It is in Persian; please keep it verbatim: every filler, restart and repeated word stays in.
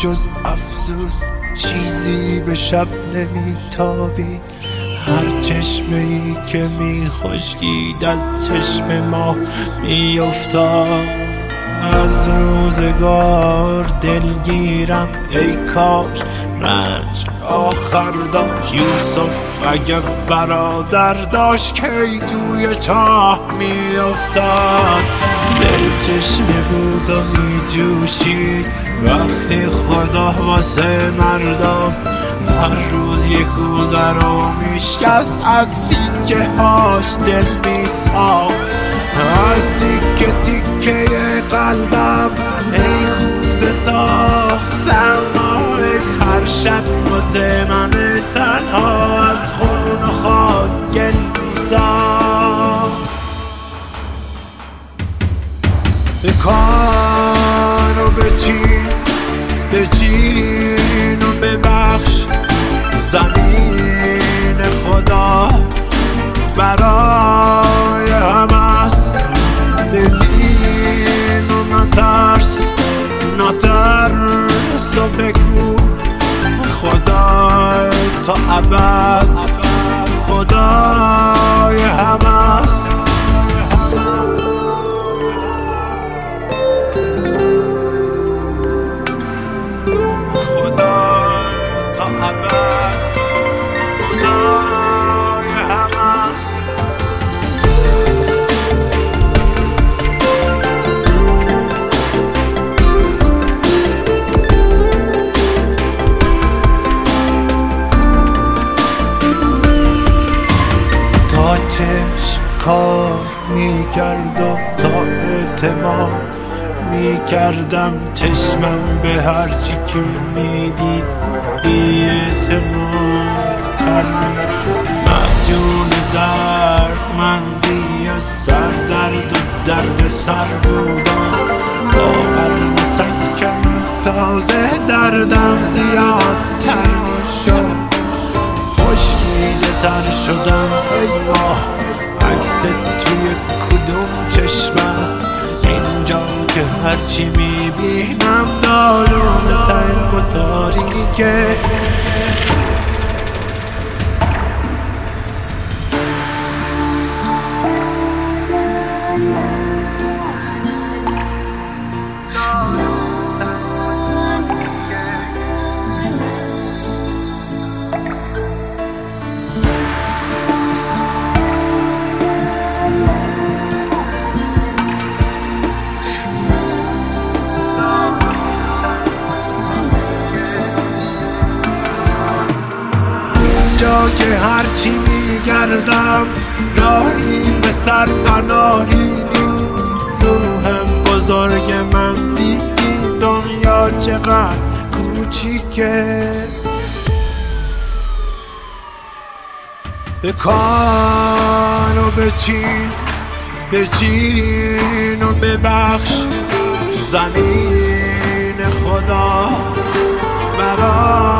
جز افسوس چیزی به شب نمیتابید. هر چشمه ای که می خشکید از چشم ما می افتاد. از روزگار دلگیرم ای کاش رنج آخر داشت. یوسف اگه برادر داشت کی توی چاه می افتاد. دل چشمه بود و می جوشید وقتی خدا واسه مردم هر روز یک کوزه رو میشکست. از تیکه هاش دل میساخت، از تیکه تیکه قلبم ای کوزه ساختم. هر شب واسه من تنها از خون و خاک گل میساخت. به کار و بچین بچین و ببخش. زمین خدا برای همه است. ببین و نترس نترس و بگو خدا تا ابد خدای همه است. چشم کار میکرد و تا اعتماد میکردم چشمم به هرچی که میدید بی اعتماد تر میشد. مجون درد مندی از سر درد و درد سر بودم. باور مسکن تازه دردم زیادتر شد. خشکیده تر شدم ای ماه عکست توی کدوم چشم است اینجا که هرچی میبینم دارون تنگ و تاریکه. جا که هرچی میگردم راهی به سر پناهی نیست. روحم بزرگ من دیدی دنیا چقدر کوچیکه. بکن و بچین بچین و ببخش. زمین خدا برای